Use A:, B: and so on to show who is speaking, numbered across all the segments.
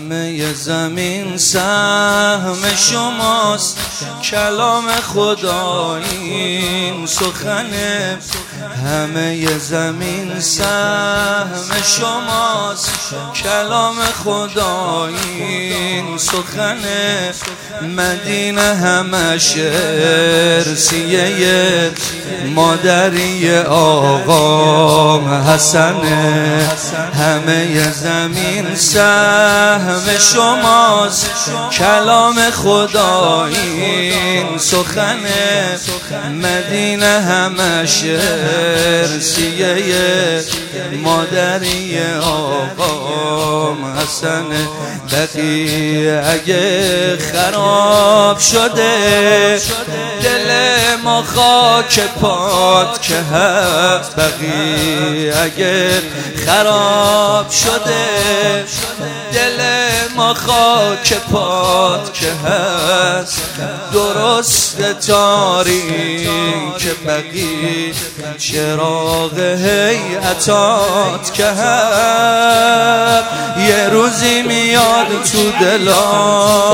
A: همه زمین سهم شماست، کلام خدا این سخنه. همه زمین سهم شماست، کلام خدا این سخنه. مدینه همش ارسیه مادری آقا حسنه. همه زمین سهم شماست، کلام خدا این سخنه. مدینه همش ارسیه مادری آقا حسنه. بقیه اگه خراب شده دل ما خاک پات که هست. بقیه اگه خراب شده دل ما خاک پات که هست. درست تاریک بقیه چراغ هیئتات که هست. یه روزی میاد تو دلا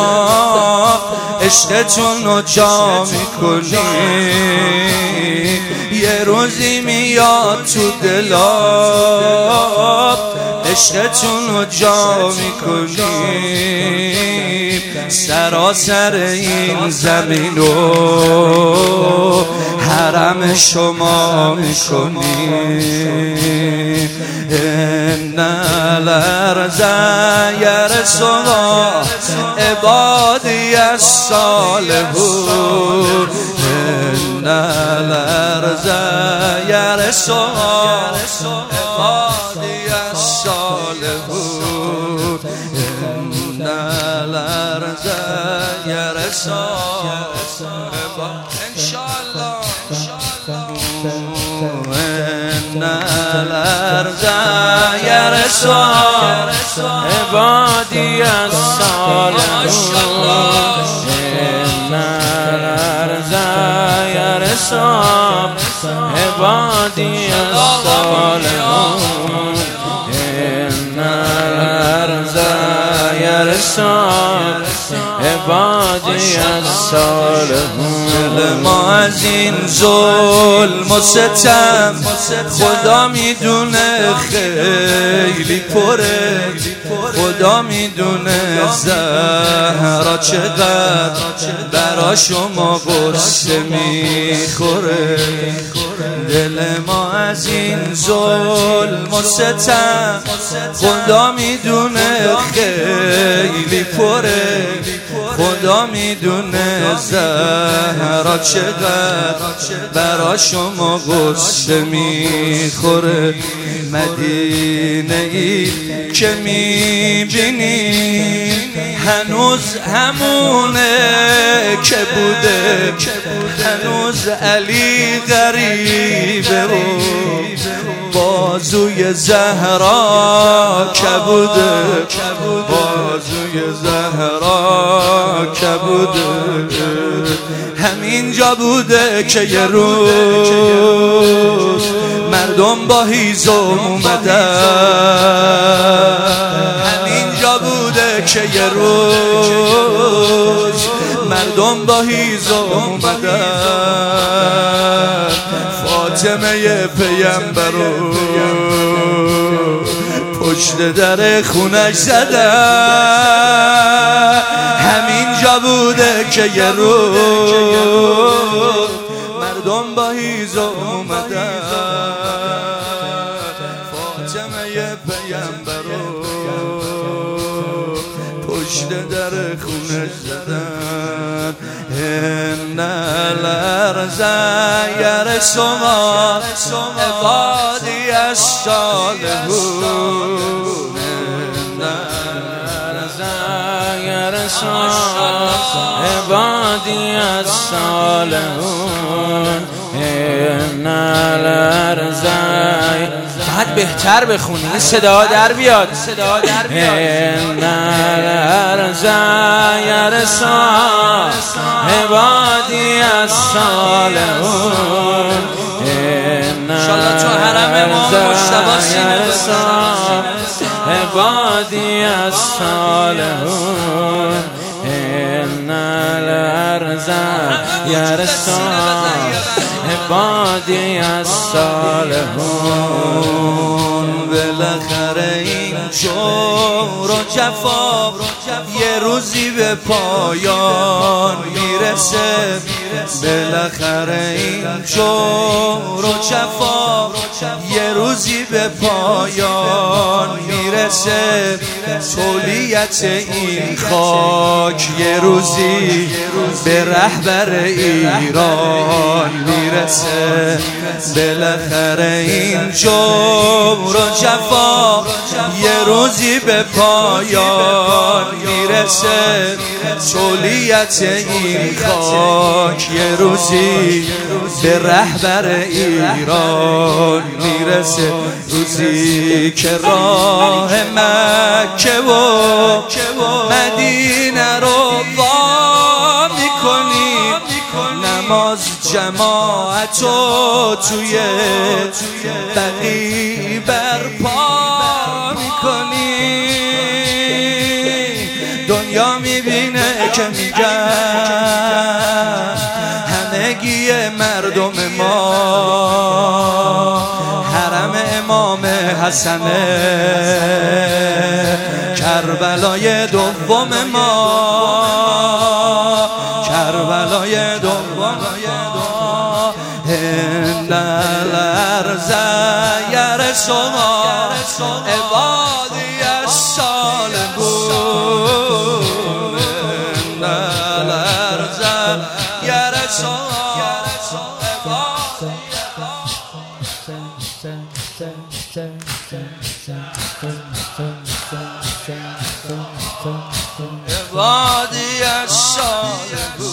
A: عشقتون رو جا میکنی. یه روزی میاد تو دلا عشقتون رو جا میکنی. سراسر این زمین رو حرم شما میکنی. ان الارض یرثها عبادی الصالحون. ان الارض یرثها عبادی الصالحون. ان الارض یرثها انشاءالله. ان الارض یرثها عبادی الصالحون. ان الارض یرثها عبادی الصالحون. ان الارض یرثها عبادی الصالحون. دل ما از این ظلم و ستم خدا میدونه خیلی پره. خدا میدونه زهرا چقدر برا شما غصه میخوره. دل ما از این ظلم و ستم خدا میدونه خیلی پره. خدا میدونه زهرا چقدر برا شما غصه میخوره. مدینه ای که میبینی هنوز همونه که بوده. هنوز علی غریبه و بازوی زهرا کبوده. بازوی زهرا کبوده. همینجا بوده که یه روز مردم با هیزم اومدن. همینجا بوده که یه روز مردم با هیزم اومدن. فاطمه پیامبرو پشت در خونش زدن. همینجا بوده که یه روز مردم با هیزم اومدن. فاطمه پیامبرو پشت در خونش زدن. ان الارض یرثها عبادی الصالحون. ان الارض یرثها عبادی الصالحون. ان الارض بعد بهتر بخونی صدا در بیاد. ان الارض یرثها عبادی الصالحون. ان الارض یرثها
B: عبادی الصالحون ان الارض یرثها عبادی الصالحون.
A: بالاخره این جور و جفا یه روزی به پایان میرسه. بالاخره این جور و جفا یه روزی به پایان میرسه. تولیت این خاک یه روزی به رهبر ایران میرسه. بالاخره این جور و جفا یه روزی به پایان میرسه. تولیت این خاک یه روزی به رهبر ایران میرسه. روزی که راه مکه و مدینه رو وا میکنیم، نماز جماعت رو توی بقیع برپا میکنیم. دنیا میبینه که میگن همگی مردم ما حرم امام حسنه، کربلای دوم ما، کربلای دوم. ان الارض یرثها عبادی الصالحون. ان الارض یرثها عبادی الصالحون.